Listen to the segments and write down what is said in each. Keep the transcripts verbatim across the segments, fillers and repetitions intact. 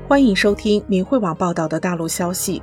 欢迎收听明慧网报道的大陆消息。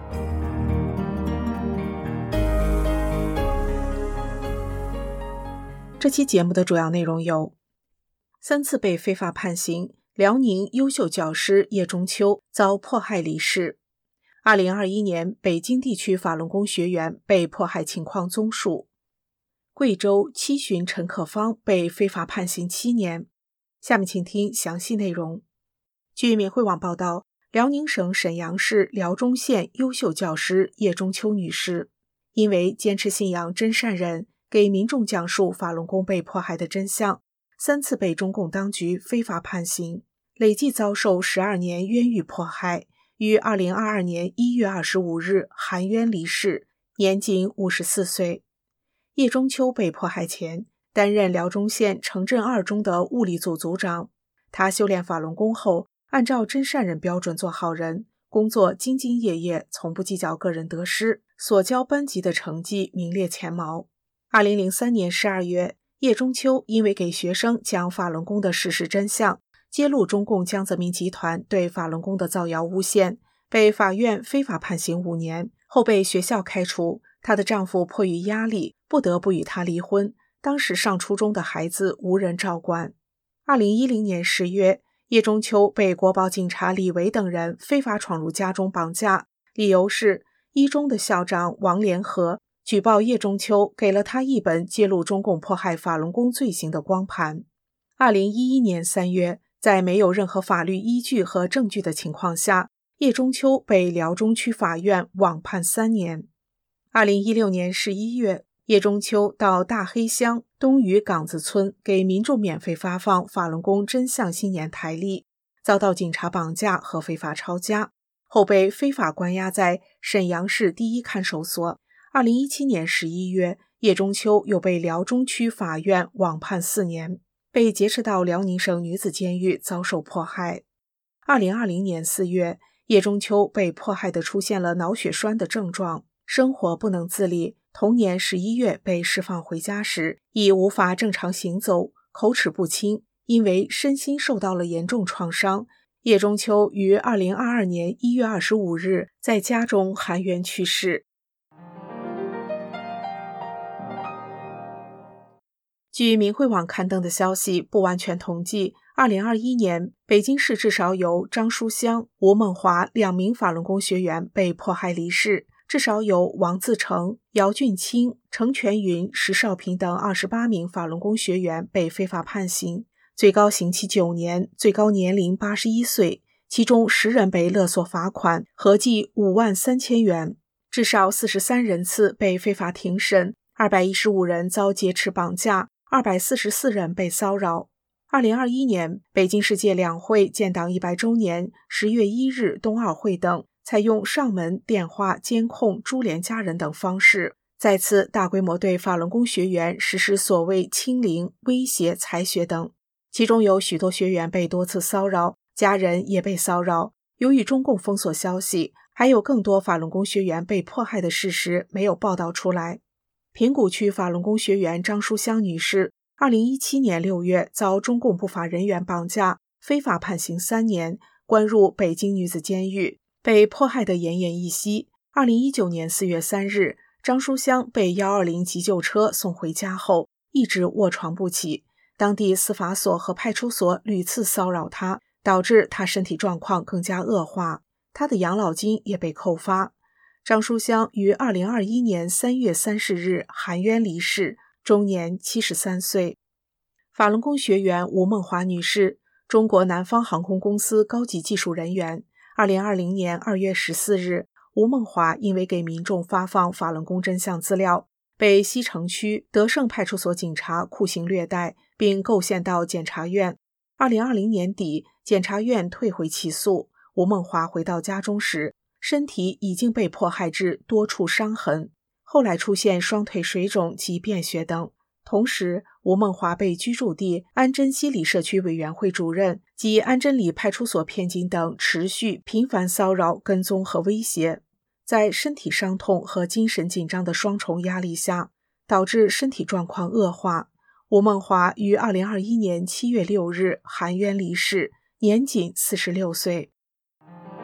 这期节目的主要内容有：三次被非法判刑，辽宁优秀教师叶中秋遭迫害离世；二零二一年北京地区法轮功学员被迫害情况综述；贵州七旬陈可芳被非法判刑七年。下面请听详细内容。据明慧网报道，辽宁省沈阳市辽中县优秀教师叶中秋女士，因为坚持信仰真善忍，给民众讲述法轮功被迫害的真相，三次被中共当局非法判刑，累计遭受十二年冤狱迫害，于二零二二年一月二十五日含冤离世，年仅五十四岁。叶中秋被迫害前，担任辽中县城镇二中的物理组组长。他修炼法轮功后，按照真善忍标准做好人，工作兢兢业业，从不计较个人得失，所教班级的成绩名列前茅。二零零三年十二月，叶中秋因为给学生讲法轮功的事实真相，揭露中共江泽民集团对法轮功的造谣诬陷，被法院非法判刑五年，后被学校开除。她的丈夫迫于压力，不得不与她离婚，当时上初中的孩子无人照管。二零一零年十月，叶中秋被国保警察李维等人非法闯入家中绑架，理由是一中的校长王连和举报叶中秋给了他一本揭露中共迫害法轮功罪行的光盘。二零一一年三月，在没有任何法律依据和证据的情况下，叶中秋被辽中区法院网判三年。二零一六年十一月，叶中秋到大黑乡东隅岗子村给民众免费发放法轮功真相新年台历，遭到警察绑架和非法抄家，后被非法关押在沈阳市第一看守所。二零一七年十一月，叶中秋又被辽中区法院网判四年，被劫持到辽宁省女子监狱遭受迫害。二零二零年四月，叶中秋被迫害的出现了脑血栓的症状，生活不能自理。同年十一月被释放回家时，已无法正常行走，口齿不清，因为身心受到了严重创伤。叶中秋于二零二二年一月二十五日在家中含冤去世。据明慧网刊登的消息，不完全统计，二零二一年北京市至少有张书香、吴梦华两名法轮功学员被迫害离世，至少有王自成、姚俊清、程全云、石少平等二十八名法轮功学员被非法判刑，最高刑期九年，最高年龄八十一岁，其中十人被勒索罚款，合计五万三千元，至少四十三人次被非法庭审，二百一十五人遭劫持绑架，二百四十四人被骚扰。二零二一年，北京世界两会建党一百周年，十月一日冬奥会等，采用上门、电话、监控、株连家人等方式，再次大规模对法轮功学员实施所谓清零、威胁、采血等。其中有许多学员被多次骚扰，家人也被骚扰。由于中共封锁消息，还有更多法轮功学员被迫害的事实没有报道出来。平谷区法轮功学员张书香女士，二零一七年六月遭中共不法人员绑架，非法判刑三年，关入北京女子监狱，被迫害得奄奄一息。二零一九年四月三日，张书香被一二零急救车送回家后，一直卧床不起，当地司法所和派出所屡次骚扰她，导致她身体状况更加恶化，她的养老金也被扣发。张书香于二零二一年三月三十日含冤离世，终年七十三岁。法轮功学员吴梦华女士，中国南方航空公司高级技术人员。二零二零年二月十四日，吴梦华因为给民众发放法轮功真相资料，被西城区德胜派出所警察酷刑虐待，并构陷到检察院。二零二零年底，检察院退回起诉。吴梦华回到家中时，身体已经被迫害至多处伤痕，后来出现双腿水肿及便血等。同时，吴梦华被居住地安贞西里社区委员会主任及安贞里派出所片警等持续频繁骚扰、跟踪和威胁，在身体伤痛和精神紧张的双重压力下，导致身体状况恶化。吴梦华于二零二一年七月六日含冤离世，年仅四十六岁。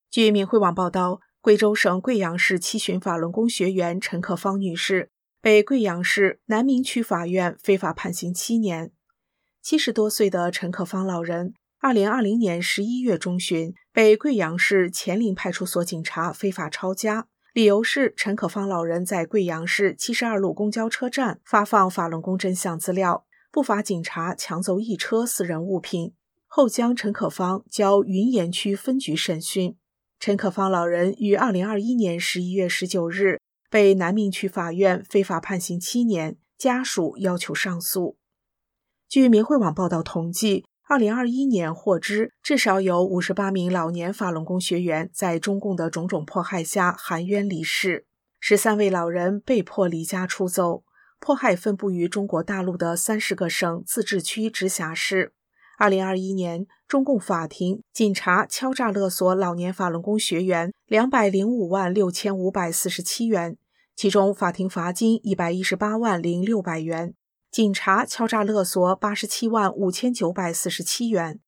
据明慧网报道，贵州省贵阳市七旬法轮功学员陈可芳女士被贵阳市南明区法院非法判刑七年。七十多岁的陈可芳老人，二零二零年十一月中旬被贵阳市乾陵派出所警察非法抄家，理由是陈可芳老人在贵阳市七十二路公交车站发放法轮功真相资料，不法警察抢走一车私人物品，后将陈可芳交云岩区分局审讯。陈可芳老人于二零二一年十一月十九日被南明区法院非法判刑七年，家属要求上诉。据明慧网报道统计，二零二一年获知至少有五十八名老年法轮功学员在中共的种种迫害下含冤离世，十三位老人被迫离家出走，迫害分布于中国大陆的三十个省、自治区、直辖市。二零二一年，中共法庭、警察敲诈勒索老年法轮功学员两百零五万六千五百四十七元，其中法庭罚金一百一十八万零六百元，警察敲诈勒索八十七万五千九百四十七元。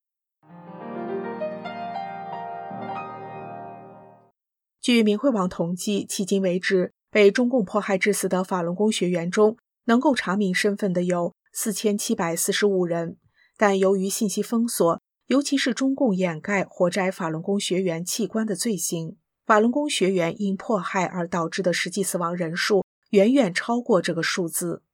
据明慧网统计，迄今为止，被中共迫害致死的法轮功学员中，能够查明身份的有四千七百四十五人。但由于信息封锁，尤其是中共掩盖活摘法轮功学员器官的罪行，法轮功学员因迫害而导致的实际死亡人数远远超过这个数字。